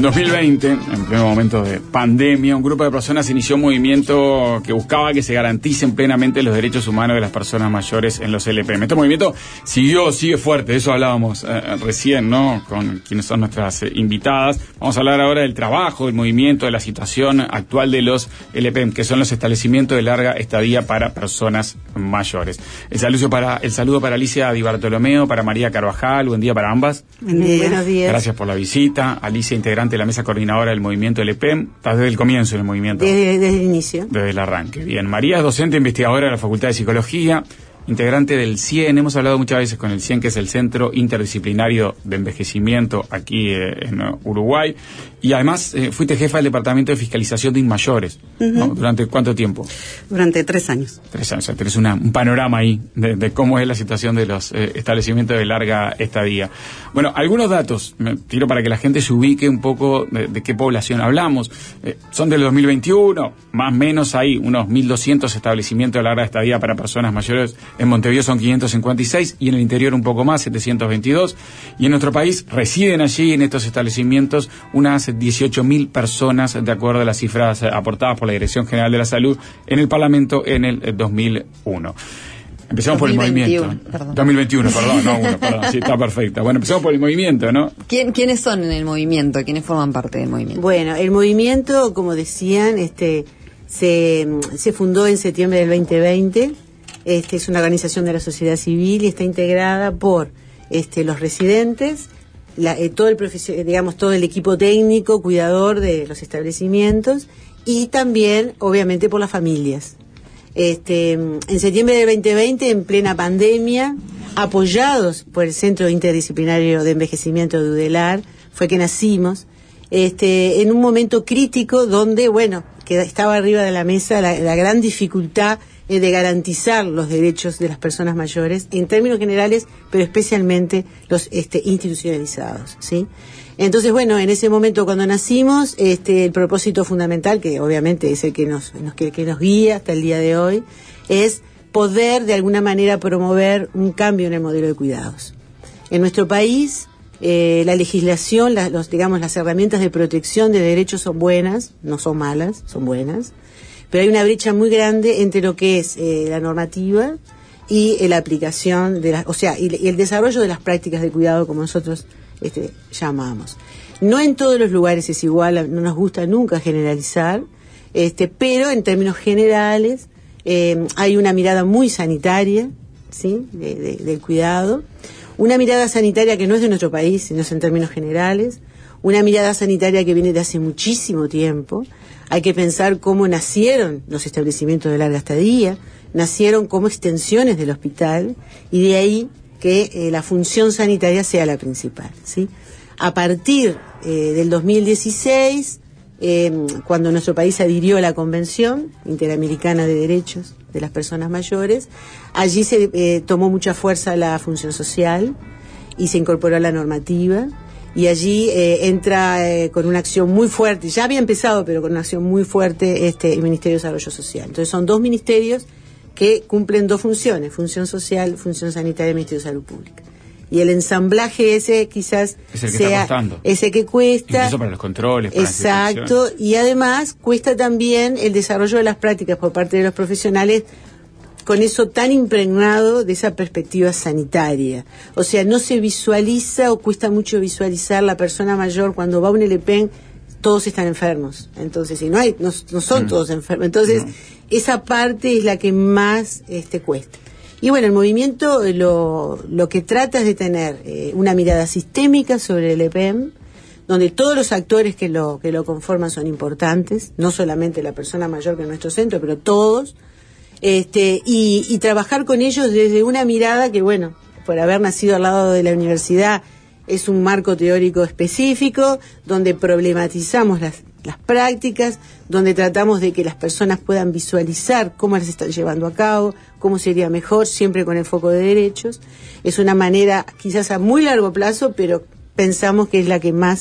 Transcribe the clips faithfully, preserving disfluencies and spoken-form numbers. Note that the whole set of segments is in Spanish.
dos mil veinte, en pleno momento de pandemia, un grupo de personas inició un movimiento que buscaba que se garanticen plenamente los derechos humanos de las personas mayores en los L P M. Este movimiento siguió, sigue fuerte, de eso hablábamos eh, recién, ¿no?, con quienes son nuestras eh, invitadas. Vamos a hablar ahora del trabajo, del movimiento, de la situación actual de los L P M, que son los establecimientos de larga estadía para personas mayores. El saludo para, el saludo para Alicia Di Bartolomeo, para María Carvajal, buen día para ambas. Buen día. Buenos días. Gracias por la visita. Alicia, integrante de la mesa coordinadora del movimiento L P M, estás desde el comienzo del movimiento. Desde, desde el inicio. Desde el arranque. Bien, María es docente investigadora de la Facultad de Psicología, integrante del CIEN. Hemos hablado muchas veces con el CIEN, que es el Centro Interdisciplinario de Envejecimiento aquí eh, en Uruguay. Y además eh, fuiste jefa del Departamento de Fiscalización de Inmayores, uh-huh. ¿no? ¿Durante cuánto tiempo? Durante tres años. Tres años, o sea, tenés una, un panorama ahí de, de cómo es la situación de los eh, establecimientos de larga estadía. Bueno, algunos datos, me tiro para que la gente se ubique un poco de, de qué población hablamos. Eh, son del dos mil veintiuno, más o menos hay unos mil doscientos establecimientos de larga estadía para personas mayores. En Montevideo son quinientos cincuenta y seis y en el interior un poco más, setecientos veintidós. Y en nuestro país residen allí en estos establecimientos unas dieciocho mil personas, de acuerdo a las cifras aportadas por la Dirección General de la Salud en el Parlamento en el dos mil uno. Empezamos por el movimiento. Perdón. dos mil veintiuno, perdón, no uno, perdón, sí, está perfecta. Bueno, empezamos por el movimiento, ¿no? ¿Quién, ¿Quiénes son en el movimiento? ¿Quiénes forman parte del movimiento? Bueno, el movimiento, como decían, este se, se fundó en septiembre del veinte veinte. Este es una organización de la sociedad civil y está integrada por este los residentes, La, eh, todo el profesio- digamos todo el equipo técnico, cuidador de los establecimientos y también, obviamente, por las familias. Este, en septiembre del veinte veinte, en plena pandemia, apoyados por el Centro Interdisciplinario de Envejecimiento de Udelar, fue que nacimos, este, en un momento crítico donde, bueno, que estaba arriba de la mesa la, la gran dificultad eh, de garantizar los derechos de las personas mayores en términos generales, pero especialmente los este, institucionalizados, ¿sí? Entonces, bueno, en ese momento cuando nacimos, este, el propósito fundamental, que obviamente es el que nos, nos que, que nos guía hasta el día de hoy, es poder de alguna manera promover un cambio en el modelo de cuidados. En nuestro país, eh, la legislación, la, los, digamos, las herramientas de protección de derechos son buenas, no son malas, son buenas, pero hay una brecha muy grande entre lo que es eh, la normativa y eh, la aplicación de las, o sea, y, y el desarrollo de las prácticas de cuidado, como nosotros este, llamamos. No en todos los lugares es igual, no nos gusta nunca generalizar, este, pero en términos generales eh, hay una mirada muy sanitaria, ¿sí?, de, de, del cuidado, una mirada sanitaria que no es de nuestro país, sino es en términos generales, una mirada sanitaria que viene de hace muchísimo tiempo. Hay que pensar cómo nacieron los establecimientos de larga estadía, nacieron como extensiones del hospital, y de ahí que eh, la función sanitaria sea la principal, ¿sí? A partir eh, del dos mil dieciséis, eh, cuando nuestro país adhirió a la Convención Interamericana de Derechos de las Personas Mayores, allí se eh, tomó mucha fuerza la función social y se incorporó a la normativa. Y allí eh, entra eh, con una acción muy fuerte, ya había empezado, pero con una acción muy fuerte, este, el Ministerio de Desarrollo Social. Entonces son dos ministerios que cumplen dos funciones, función social, función sanitaria y Ministerio de Salud Pública. Y el ensamblaje ese quizás es el que sea está costando. Ese que cuesta. Incluso para los controles, para exacto, y además cuesta también el desarrollo de las prácticas por parte de los profesionales, con eso tan impregnado de esa perspectiva sanitaria. O sea, no se visualiza o cuesta mucho visualizar la persona mayor cuando va a un L P M, todos están enfermos. Entonces, si no hay, no, no son mm. todos enfermos. Entonces, mm. esa parte es la que más este, cuesta. Y bueno, el movimiento lo, lo que trata es de tener eh, una mirada sistémica sobre el L P M, donde todos los actores que lo, que lo conforman son importantes, no solamente la persona mayor que es nuestro centro, pero todos. Este, y, y trabajar con ellos desde una mirada que, bueno, por haber nacido al lado de la universidad, es un marco teórico específico, donde problematizamos las, las prácticas, donde tratamos de que las personas puedan visualizar cómo las están llevando a cabo, cómo sería mejor, siempre con el foco de derechos. Es una manera, quizás a muy largo plazo, pero pensamos que es la que más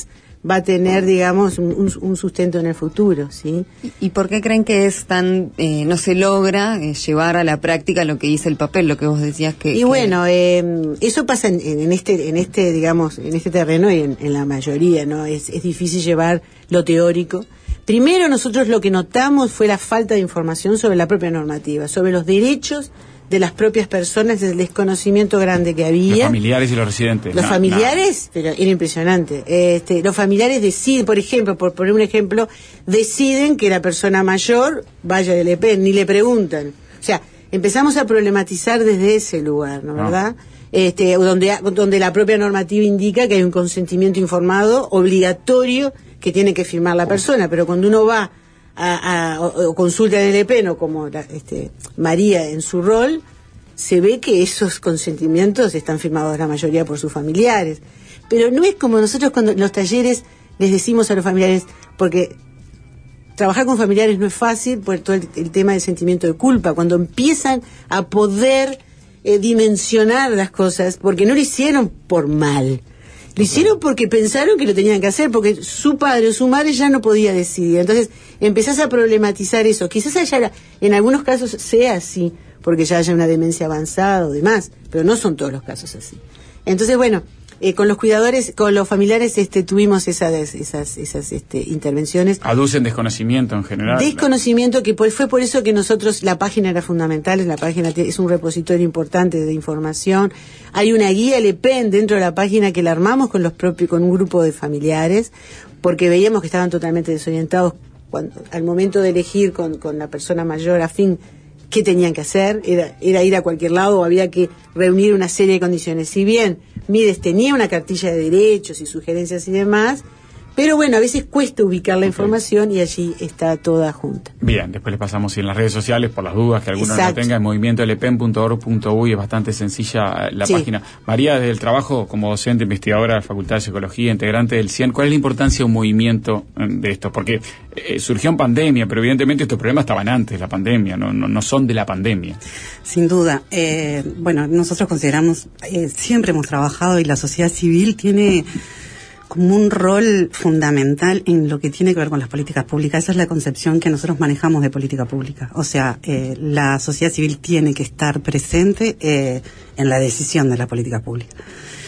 va a tener, digamos, un, un sustento en el futuro, ¿sí? ¿Y por qué creen que es tan, eh, no se logra eh, llevar a la práctica lo que dice el papel, lo que vos decías que... Y que... bueno, eh, eso pasa en, en este, en este, digamos, en este terreno y en, en la mayoría, ¿no? Es, es difícil llevar lo teórico. Primero, nosotros lo que notamos fue la falta de información sobre la propia normativa, sobre los derechos de las propias personas, el desconocimiento grande que había. Los familiares y los residentes. Los no, familiares, no. Pero era impresionante. Este, los familiares deciden, por ejemplo, por poner un ejemplo, deciden que la persona mayor vaya del E P E, ni le preguntan. O sea, empezamos a problematizar desde ese lugar, ¿no verdad? No. Este, donde, donde la propia normativa indica que hay un consentimiento informado obligatorio que tiene que firmar la persona, pero cuando uno va A, a, o, o consulta en el E P E N o como la, este, María en su rol, se ve que esos consentimientos están firmados la mayoría por sus familiares. Pero no es como nosotros cuando en los talleres les decimos a los familiares, porque trabajar con familiares no es fácil por todo el, el tema del sentimiento de culpa, cuando empiezan a poder eh, dimensionar las cosas, porque no lo hicieron por mal. Lo hicieron porque pensaron que lo tenían que hacer, porque su padre o su madre ya no podía decidir. Entonces empezás a problematizar eso. Quizás haya, en algunos casos sea así, porque ya haya una demencia avanzada o demás, pero no son todos los casos así. Entonces, bueno, eh, con los cuidadores, con los familiares, este, tuvimos esas, esas, esas este, intervenciones. Aducen desconocimiento en general. Desconocimiento, que por, fue por eso que nosotros, la página era fundamental, la página es un repositorio importante de información. Hay una guía L E P E N dentro de la página que la armamos con los propios, con un grupo de familiares, porque veíamos que estaban totalmente desorientados cuando, al momento de elegir con, con la persona mayor afín qué tenían que hacer, era, era ir a cualquier lado o había que reunir una serie de condiciones. Si bien Mides tenía una cartilla de derechos y sugerencias y demás, pero bueno, a veces cuesta ubicar la información y allí está toda junta. Bien, después les pasamos en las redes sociales por las dudas que alguno no tenga, en movimiento l p e n punto org punto u y es bastante sencilla la sí. página. María, desde el trabajo como docente, investigadora de la Facultad de Psicología, integrante del CIEN, ¿cuál es la importancia de un movimiento de esto? Porque eh, surgió en pandemia, pero evidentemente estos problemas estaban antes de la pandemia, no, no, no son de la pandemia. Sin duda. Eh, bueno, nosotros consideramos, eh, siempre hemos trabajado y la sociedad civil tiene como un rol fundamental en lo que tiene que ver con las políticas públicas. Esa es la concepción que nosotros manejamos de política pública. O sea, eh, la sociedad civil tiene que estar presente eh, en la decisión de la política pública.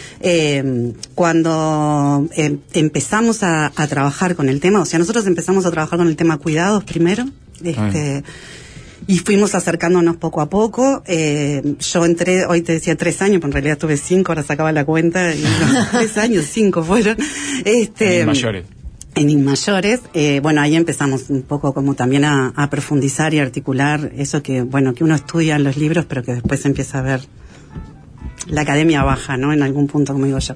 Eh, cuando eh, empezamos a, a trabajar con el tema, o sea, nosotros empezamos a trabajar con el tema cuidados primero, este... y fuimos acercándonos poco a poco. Eh, yo entré, hoy te decía tres años, pero en realidad tuve cinco, ahora sacaba la cuenta, y no, tres años, cinco fueron. Este, en mayores. En Inmayores, eh, bueno, ahí empezamos un poco como también a, a profundizar y articular eso que, bueno, que uno estudia en los libros, pero que después se empieza a ver la academia baja, ¿no? En algún punto, como digo yo.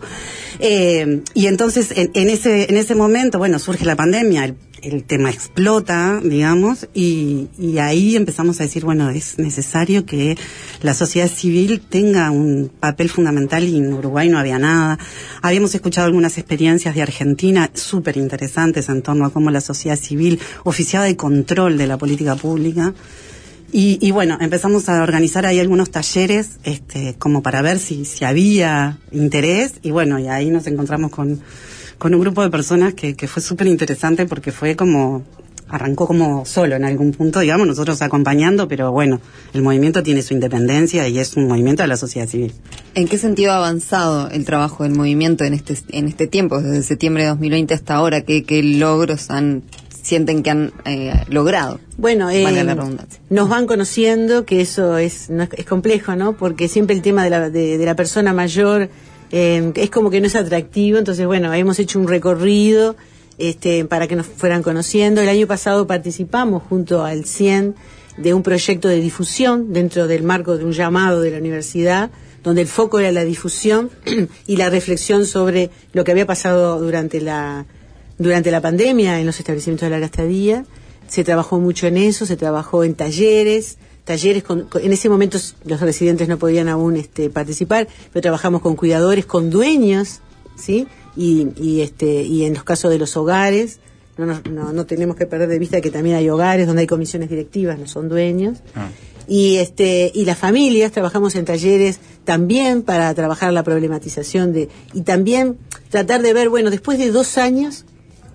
Eh, y entonces, en, en ese en ese momento, bueno, surge la pandemia, el, el tema explota, digamos, y, y ahí empezamos a decir, bueno, es necesario que la sociedad civil tenga un papel fundamental, y en Uruguay no había nada. Habíamos escuchado algunas experiencias de Argentina súper interesantes en torno a cómo la sociedad civil oficiaba de control de la política pública. Y, y bueno, empezamos a organizar ahí algunos talleres, este, como para ver si, si había interés, y bueno, y ahí nos encontramos con, con un grupo de personas que, que fue súper interesante, porque fue como, arrancó como solo en algún punto, digamos, nosotros acompañando, pero bueno, el movimiento tiene su independencia y es un movimiento de la sociedad civil. ¿En qué sentido ha avanzado el trabajo del movimiento en este, en este tiempo, desde septiembre de dos mil veinte hasta ahora? ¿Qué, qué logros han sienten que han eh, logrado? Bueno, eh, nos van conociendo, que eso es, no es, es complejo, ¿no? Porque siempre el tema de la, de, de la persona mayor eh, es como que no es atractivo. Entonces, bueno, hemos hecho un recorrido este, para que nos fueran conociendo. El año pasado participamos junto al CIEN de un proyecto de difusión dentro del marco de un llamado de la universidad, donde el foco era la difusión y la reflexión sobre lo que había pasado durante la durante la pandemia en los establecimientos de larga estadía. Se trabajó mucho en eso, se trabajó en talleres, talleres con, con, en ese momento los residentes no podían aún este, participar, pero trabajamos con cuidadores, con dueños, ¿sí? Y, y, este, y en los casos de los hogares, no, no, no, no tenemos que perder de vista que también hay hogares donde hay comisiones directivas, no son dueños. Ah. Y este y las familias, trabajamos en talleres también para trabajar la problematización de, y también tratar de ver, bueno, después de dos años,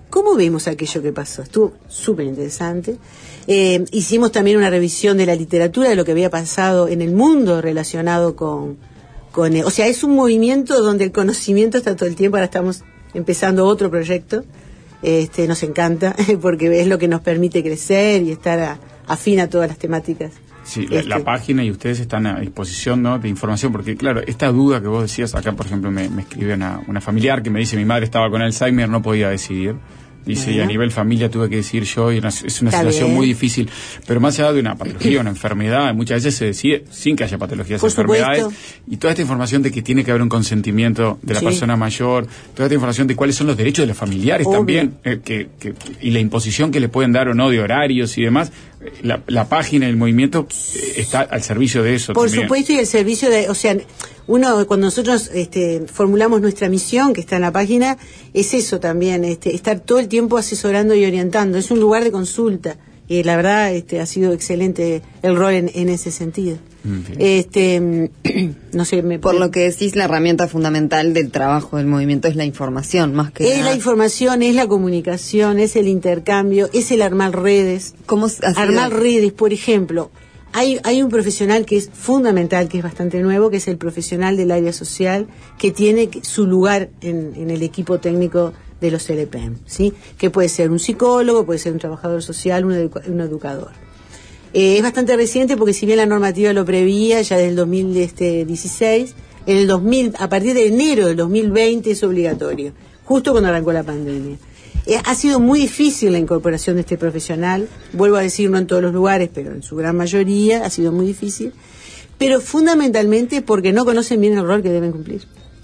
¿cómo vemos aquello que pasó? Estuvo súper interesante. Eh, hicimos también una revisión de la literatura, de lo que había pasado en el mundo relacionado con, con eh, o sea, es un movimiento donde el conocimiento está todo el tiempo. Ahora estamos empezando otro proyecto. Este, nos encanta, porque es lo que nos permite crecer y estar a, afín a todas las temáticas. Sí, la, este. la página, y ustedes están a disposición, ¿no?, de información, porque claro, esta duda que vos decías, acá por ejemplo me, me escribe una, una familiar que me dice: mi madre estaba con Alzheimer, no podía decidir. Dice, bueno. Y a nivel familia tuve que decir yo, y una, es una Está situación bien. muy difícil. Pero más allá de una patología, una enfermedad, muchas veces se decide sin que haya patologías, Por enfermedades. Supuesto. Y toda esta información de que tiene que haber un consentimiento de la sí. persona mayor, toda esta información de cuáles son los derechos de los familiares Obvio. también, eh, que, que, y la imposición que le pueden dar o no de horarios y demás. La, la página, el movimiento eh, está al servicio de eso. Por también. supuesto, y el servicio de, o sea, uno, cuando nosotros este, formulamos nuestra misión, que está en la página, es eso también, este, estar todo el tiempo asesorando y orientando. Es un lugar de consulta, y la verdad este, ha sido excelente el rol en, en ese sentido. Okay. Este, no sé, me por lo que decís, la herramienta fundamental del trabajo del movimiento es la información, más que es nada. la información, es la comunicación, es el intercambio, es el armar redes. ¿Cómo armar redes, por ejemplo? Hay, hay un profesional que es fundamental, que es bastante nuevo, que es el profesional del área social, que tiene su lugar en, en el equipo técnico de los L P M, ¿sí? Que puede ser un psicólogo, puede ser un trabajador social, un, edu un educador. Eh, es bastante reciente, porque si bien la normativa lo preveía ya desde el dos mil dieciséis, en el dos mil, a partir de enero del dos mil veinte es obligatorio, justo cuando arrancó la pandemia. Eh, ha sido muy difícil la incorporación de este profesional, vuelvo a decir, no en todos los lugares, pero en su gran mayoría ha sido muy difícil, pero fundamentalmente porque no conocen bien el rol que deben cumplir.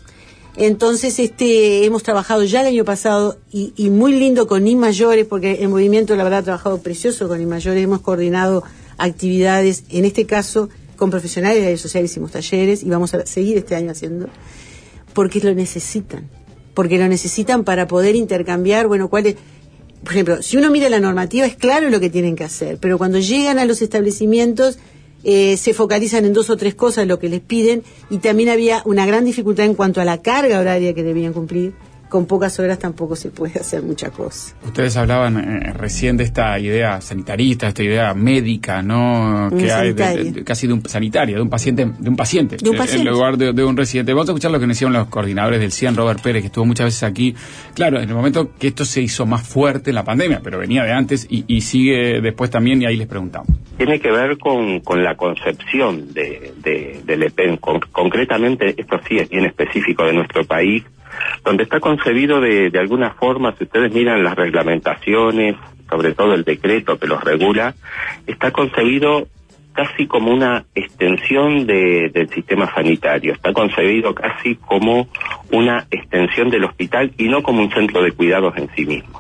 Entonces, este, hemos trabajado ya el año pasado, y, y muy lindo con I Mayores, porque el movimiento, la verdad, ha trabajado precioso con I Mayores. Hemos coordinado actividades, en este caso, con profesionales de área social, hicimos talleres, y vamos a seguir este año haciendo, porque lo necesitan, porque lo necesitan para poder intercambiar, bueno, cuáles, por ejemplo, si uno mira la normativa, es claro lo que tienen que hacer, pero cuando llegan a los establecimientos, Eh, se focalizan en dos o tres cosas lo que les piden, y también había una gran dificultad en cuanto a la carga horaria que debían cumplir. Con pocas horas tampoco se puede hacer mucha cosa. Ustedes hablaban eh, recién de esta idea sanitarista, esta idea médica, ¿no? Que hay de, de, casi de un sanitaria, de un paciente, de un paciente, ¿De un paciente? en lugar de, de un residente. Vamos a escuchar lo que nos hicieron los coordinadores del C I A N, Robert Pérez, que estuvo muchas veces aquí. Claro, en el momento que esto se hizo más fuerte en la pandemia, pero venía de antes y, y sigue después también, y ahí les preguntamos. Tiene que ver con, con la concepción de, de, del E P E M. Con, concretamente, esto sí es bien específico de nuestro país, donde está concebido de, de alguna forma, si ustedes miran las reglamentaciones, sobre todo el decreto que los regula, está concebido casi como una extensión de, del sistema sanitario, está concebido casi como una extensión del hospital y no como un centro de cuidados en sí mismo.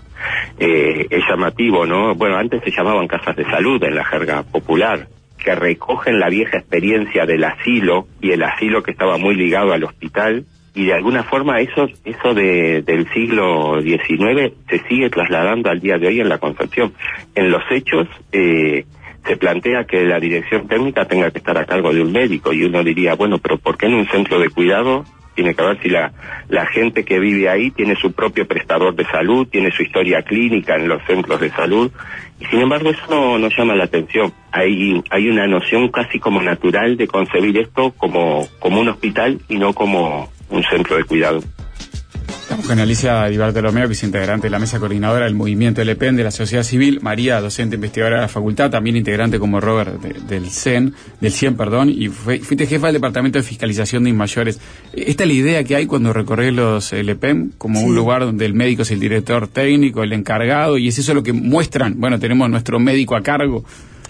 Eh, es llamativo, ¿no? Bueno, antes se llamaban casas de salud en la jerga popular, que recogen la vieja experiencia del asilo, y el asilo que estaba muy ligado al hospital, y de alguna forma eso eso de, del siglo diecinueve se sigue trasladando al día de hoy en la concepción. En los hechos eh, se plantea que la dirección técnica tenga que estar a cargo de un médico, y uno diría, bueno, pero ¿por qué en un centro de cuidado? Tiene que ver si la, la gente que vive ahí tiene su propio prestador de salud, tiene su historia clínica en los centros de salud, y sin embargo eso no, no llama la atención. Hay, hay una noción casi como natural de concebir esto como, como un hospital y no como un centro de cuidado. Estamos con Alicia Di Bartolomeo, que es integrante de la mesa coordinadora del movimiento L P E M de la sociedad civil, María, docente investigadora de la facultad, también integrante como Robert de, del C E N, del C I E N, perdón, y fue, fuiste jefa del departamento de fiscalización de I Mayores. ¿Esta es la idea que hay cuando recorres los L P E M como sí. un lugar donde el médico es el director técnico, el encargado, y es eso lo que muestran? Bueno, tenemos nuestro médico a cargo.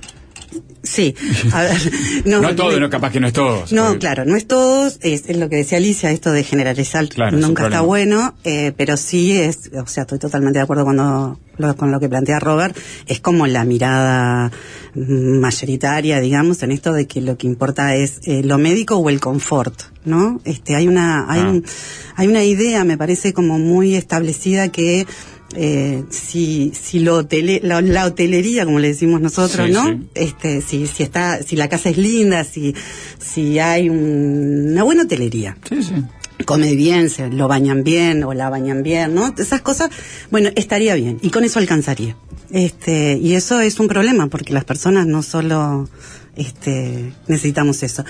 Sí, a ver, no, no todo, no, capaz que no es todos. No, porque... claro, no es todos, es, es lo que decía Alicia, esto de generalizar claro, nunca está bueno, eh, pero sí es, o sea, estoy totalmente de acuerdo cuando, lo, con lo que plantea Robert, es como la mirada mayoritaria, digamos, en esto de que lo que importa es eh, lo médico o el confort, ¿no? Este, hay una, hay, ah. un, hay una idea, me parece como muy establecida que Eh, si si lo hotele, la, la hotelería, como le decimos nosotros, sí, ¿no? Sí. Este, si si está, si la casa es linda, si si hay un, una buena hotelería, sí, sí. come bien, se lo bañan bien o la bañan bien, ¿no? Esas cosas, bueno, estaría bien y con eso alcanzaría. Este, y eso es un problema porque las personas no solo este, necesitamos eso.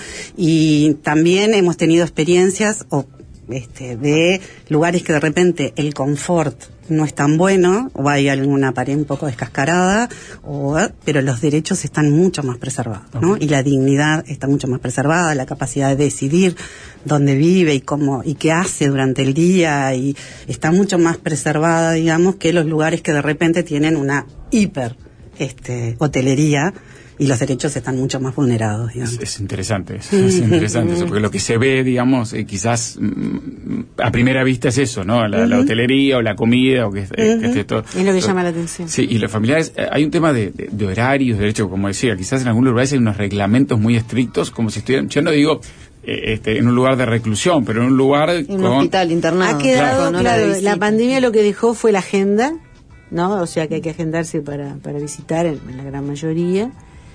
Y también hemos tenido experiencias o este, de lugares que de repente el confort no es tan bueno, o hay alguna pared un poco descascarada, o, pero los derechos están mucho más preservados, ¿no? Okay. Y la dignidad está mucho más preservada, la capacidad de decidir dónde vive y cómo y qué hace durante el día, y está mucho más preservada, digamos, que los lugares que de repente tienen una hiper este, hotelería, y los derechos están mucho más vulnerados, digamos. Es, es interesante eso, es interesante eso, porque lo que se ve, digamos, eh, quizás mm, a primera vista es eso, ¿no? La, uh-huh. la hotelería o la comida, o que, uh-huh. eh, que esté todo. Es lo que todo. llama la atención. Sí, y los familiares, eh, hay un tema de, de, de horarios, de hecho, como decía, quizás en algunos lugares hay unos reglamentos muy estrictos, como si estuvieran, yo no digo eh, este, en un lugar de reclusión, pero en un lugar en con... un hospital internado. Ha quedado, claro, claro la, la pandemia lo que dejó fue la agenda, ¿no? O sea que hay que agendarse para, para visitar en, en la gran mayoría.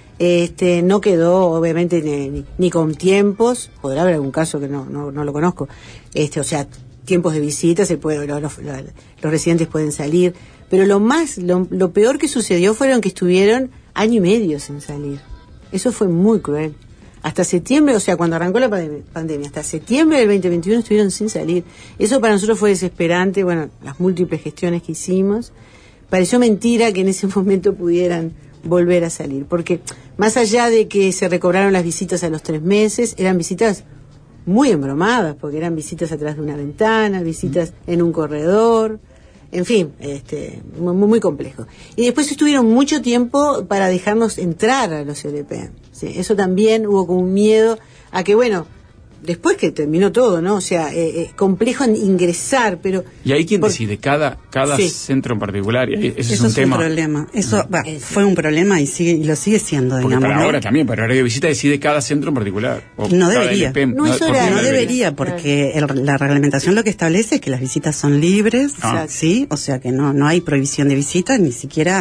Este, no quedó obviamente ni, ni, ni con tiempos, podrá haber algún caso que no, no, no lo conozco, este, o sea, tiempos de visita, se puede, los, los, los residentes pueden salir, pero lo más, lo, lo peor que sucedió fueron que estuvieron año y medio sin salir. Eso fue muy cruel. Hasta septiembre, o sea, cuando arrancó la pandemia, pandemia, hasta septiembre del veinte veintiuno estuvieron sin salir. Eso para nosotros fue desesperante, bueno, las múltiples gestiones que hicimos. Pareció mentira que en ese momento pudieran volver a salir, porque más allá de que se recobraron las visitas a los tres meses, eran visitas muy embromadas, porque eran visitas atrás de una ventana, visitas en un corredor, en fin, este, muy, muy complejo. Y después estuvieron mucho tiempo para dejarnos entrar a los L P M. ¿Sí? Eso también hubo como un miedo a que, bueno, después que terminó todo, ¿no? O sea, eh, eh, complejo en ingresar, pero... ¿Y ahí quién por... decide? ¿Cada, cada sí. centro en particular? ¿Y ese Eso es un tema? Un problema. Eso bah, fue un problema y sigue y lo sigue siendo, porque digamos. Para ¿no? ahora también, para horario de visita decide cada centro en particular. O no cada debería. L P M. No, eso era, no no debería, porque el, la reglamentación lo que establece es que las visitas son libres, ah. ¿sí? O sea que no, no hay prohibición de visitas, ni siquiera...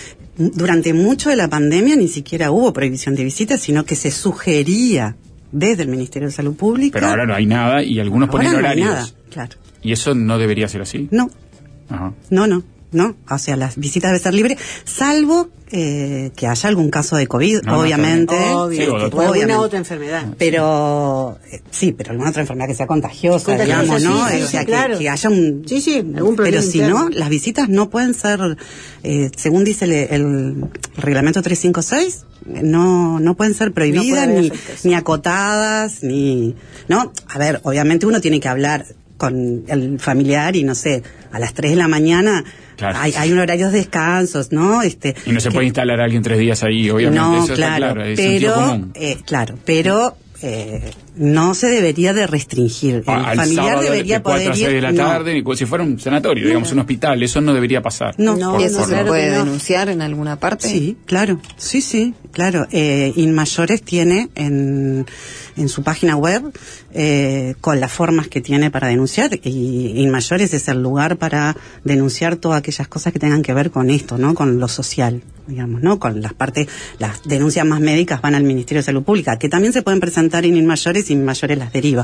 Durante mucho de la pandemia ni siquiera hubo prohibición de visitas, sino que se sugería desde el Ministerio de Salud Pública. Pero ahora no hay nada y algunos ahora ponen no horarios. Hay nada, claro. ¿Y eso no debería ser así? No. Ajá. No, no, no. O sea, las visitas deben ser libres, salvo eh, que haya algún caso de COVID, no, obviamente. No, Obvio, sí, o o alguna otra enfermedad. Pero, eh, sí, pero alguna otra enfermedad que sea contagiosa, contagiosa digamos, sí, ¿no? Sí, o sea, sí, que, claro. que haya un... Sí, sí, algún problema Pero si interno. no, las visitas no pueden ser, eh, según dice el, el reglamento trescientos cincuenta y seis, no no pueden ser prohibidas, no ni, ni acotadas, ni... No, a ver, obviamente uno tiene que hablar con el familiar y no sé, a las tres de la mañana... Claro. Hay, hay un horario de descansos, ¿no? Este, y no se que, puede instalar a alguien tres días ahí, obviamente. No, eso claro, está claro, es pero, común. Eh, claro, pero eh, no se debería de restringir. Ah, el familiar debería de cuatro poder a seis ir. De la tarde, no. Si fuera un sanatorio, no. digamos un hospital, eso no debería pasar. No, no, por, ¿y eso por, se por, puede no. denunciar en alguna parte? Sí, claro, sí, sí, claro. Eh, Inmayores tiene en, en su página web eh, con las formas que tiene para denunciar, y Inmayores es el lugar para denunciar todas aquellas cosas que tengan que ver con esto, ¿no? Con lo social, digamos, ¿no? Con las partes, las denuncias más médicas van al Ministerio de Salud Pública, que también se pueden presentar en Inmayores y Inmayores las deriva,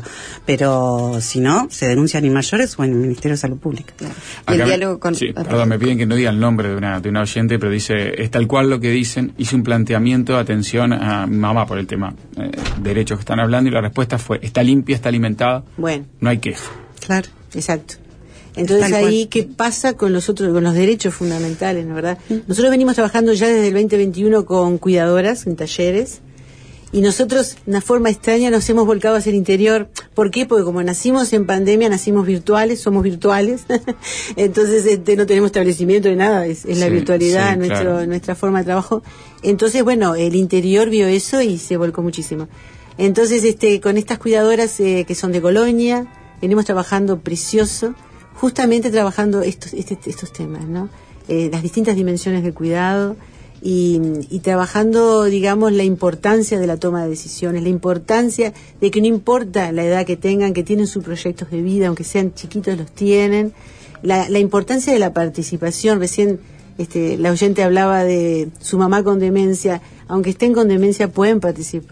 pero si no, se denuncian en Inmayores o en el Ministerio de Salud Pública. Claro. Y el Acá diálogo me, con... Sí, perdón, me piden que no diga el nombre de una, de una oyente, pero dice, es tal cual lo que dicen, hice un planteamiento de atención a mi mamá por el tema eh, derechos que están hablando, y la respuesta fue, está limpia, está alimentada, bueno, no hay queja. Claro. Exacto. Entonces ahí, ¿qué pasa con los otros, con los derechos fundamentales, ¿no, verdad? Nosotros venimos trabajando ya desde el veinte veintiuno con cuidadoras en talleres, y nosotros, de una forma extraña, nos hemos volcado hacia el interior. ¿Por qué? Porque como nacimos en pandemia, nacimos virtuales, somos virtuales, entonces este, no tenemos establecimiento de nada, es, es la sí, virtualidad, sí, nuestro, claro. nuestra forma de trabajo. Entonces, bueno, el interior vio eso y se volcó muchísimo. Entonces, este, con estas cuidadoras eh, que son de Colonia, venimos trabajando precioso, justamente trabajando estos este, estos temas, ¿no? Eh, las distintas dimensiones del cuidado y, y trabajando, digamos, la importancia de la toma de decisiones, la importancia de que no importa la edad que tengan, que tienen sus proyectos de vida, aunque sean chiquitos los tienen, la, la importancia de la participación. Recién este, la oyente hablaba de su mamá con demencia, aunque estén con demencia pueden participar.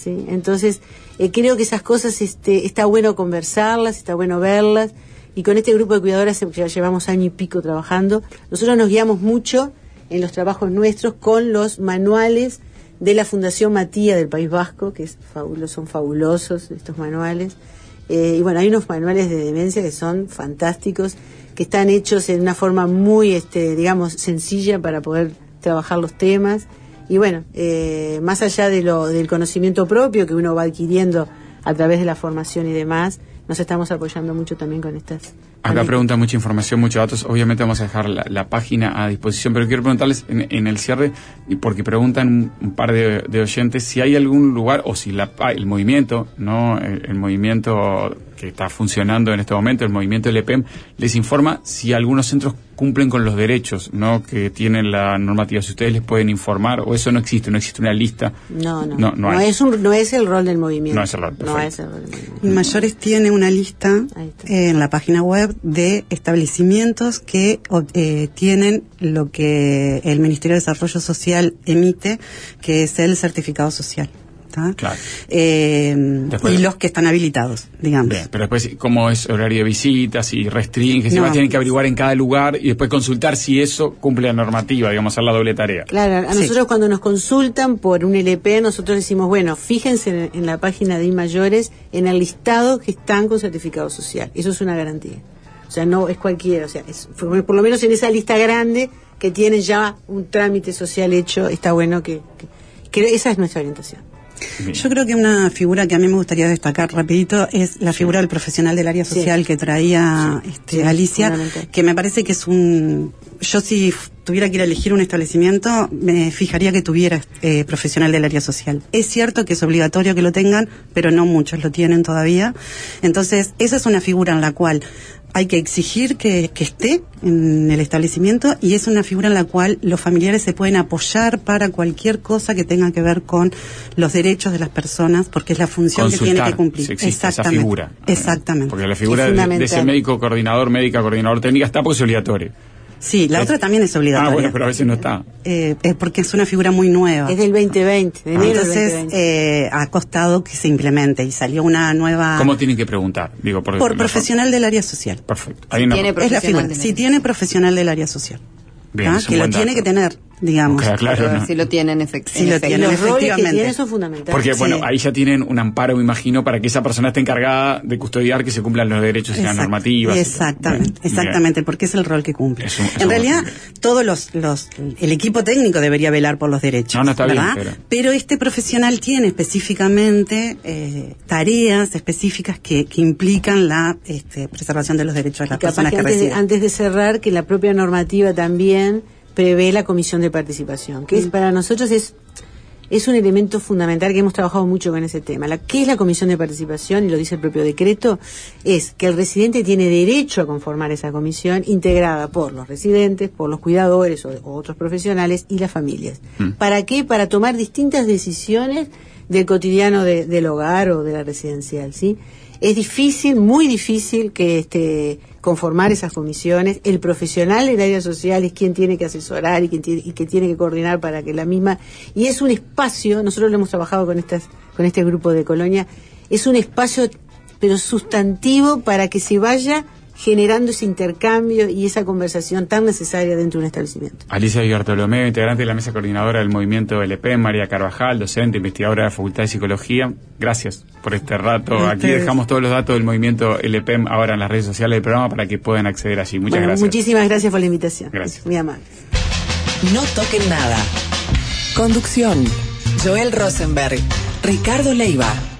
¿sí? Entonces, eh, creo que esas cosas este, está bueno conversarlas, está bueno verlas, y con este grupo de cuidadoras que ya llevamos año y pico trabajando, nosotros nos guiamos mucho en los trabajos nuestros con los manuales de la Fundación Matía del País Vasco, que es fabuloso, son fabulosos estos manuales. Eh, y bueno, hay unos manuales de demencia que son fantásticos, que están hechos en una forma muy, este, digamos, sencilla para poder trabajar los temas. Y bueno, eh, más allá de lo del conocimiento propio que uno va adquiriendo a través de la formación y demás, nos estamos apoyando mucho también con estas. Acá pregunta mucha información, muchos datos. Obviamente vamos a dejar la, la página a disposición, pero quiero preguntarles en, en el cierre, y porque preguntan un, un par de, de oyentes si hay algún lugar o si la, el movimiento, no el, el movimiento que está funcionando en este momento, el movimiento L P E M, les informa si algunos centros cumplen con los derechos, no que tienen la normativa. Si ustedes les pueden informar, o eso no existe, no existe una lista. No, no, no, no, no, no es un, no es el rol del movimiento. No es el rol. No es el rol del movimiento. Mayores tiene una lista eh, en la página web de establecimientos que eh, tienen lo que el Ministerio de Desarrollo Social emite, que es el certificado social. Claro. Eh, y los que están habilitados, digamos. Bien, pero después, ¿cómo es horario de visitas y restringe? Si no, más tienen que averiguar en cada lugar y después consultar si eso cumple la normativa, digamos, hacer la doble tarea. Claro, a nosotros sí. Cuando nos consultan por un L P, nosotros decimos, bueno, fíjense en, en la página de IMayores, en el listado que están con certificado social. Eso es una garantía. O sea, no es cualquiera, o sea, es, por, por lo menos en esa lista grande que tienen ya un trámite social hecho, está bueno que, que, que esa es nuestra orientación. Bien. Yo creo que una figura que a mí me gustaría destacar rapidito es la figura del profesional del área social sí. que traía sí. este, sí, Alicia, que me parece que es un... Yo si tuviera que ir a elegir un establecimiento, me fijaría que tuviera eh, profesional del área social. Es cierto que es obligatorio que lo tengan, pero no muchos lo tienen todavía. Entonces, esa es una figura en la cual hay que exigir que, que esté en el establecimiento, y es una figura en la cual los familiares se pueden apoyar para cualquier cosa que tenga que ver con los derechos de las personas, porque es la función Consultar, que tiene que cumplir. Si existe Exactamente. Esa figura. Exactamente. Porque la figura de, de ese médico coordinador, médica coordinador técnica está porque es obligatorio. Sí, la es, otra también es obligatoria. Ah, bueno, pero a veces no está. Eh, es porque es una figura muy nueva. Es del veinte veinte, de enero Entonces, del veinte veinte. Eh, ha costado que se implemente y salió una nueva... ¿Cómo tienen que preguntar? Digo, por por profesional del área social. Perfecto. Ahí no. Es la figura. Si tiene profesional del área social. Bien, ¿ah? Que lo tiene dato. que tener, digamos. Okay, claro, ¿no? Si lo tienen efect si lo tienen, los efectivamente. roles que tienen son fundamentales. Porque, sí. bueno, ahí ya tienen un amparo, me imagino, para que esa persona esté encargada de custodiar que se cumplan los derechos Exacto. y las normativas. Exactamente, bien, exactamente, bien. Porque es el rol que cumple. Es un, es en realidad, bien. todos los, los, el equipo técnico debería velar por los derechos. No, no está ¿verdad? bien. Pero... pero este profesional tiene específicamente eh, tareas específicas que, que implican la este, preservación de los derechos de las personas que, que antes, residen. De, antes de cerrar, que la propia normativa también prevé la comisión de participación, que mm. es para nosotros es es un elemento fundamental que hemos trabajado mucho con ese tema. La, ¿Qué es la comisión de participación? Y lo dice el propio decreto, es que el residente tiene derecho a conformar esa comisión integrada por los residentes, por los cuidadores o, o otros profesionales y las familias. Mm. ¿Para qué? Para tomar distintas decisiones del cotidiano de, del hogar o de la residencial, ¿sí? Es difícil, muy difícil que este conformar esas comisiones. El profesional del área social es quien tiene que asesorar y quien tiene, y que tiene que coordinar para que la misma... Y es un espacio, nosotros lo hemos trabajado con estas con este grupo de Colonia, es un espacio, pero sustantivo, para que se vaya generando ese intercambio y esa conversación tan necesaria dentro de un establecimiento. Alicia Bartolomé, integrante de la mesa coordinadora del movimiento L P E M, María Carvajal, docente, investigadora de la Facultad de Psicología. Gracias por este rato. Aquí dejamos todos los datos del movimiento L P E M ahora en las redes sociales del programa para que puedan acceder allí. Muchas bueno, gracias. Muchísimas gracias por la invitación. Gracias. Muy amable. No toquen nada. Conducción: Joel Rosenberg, Ricardo Leiva.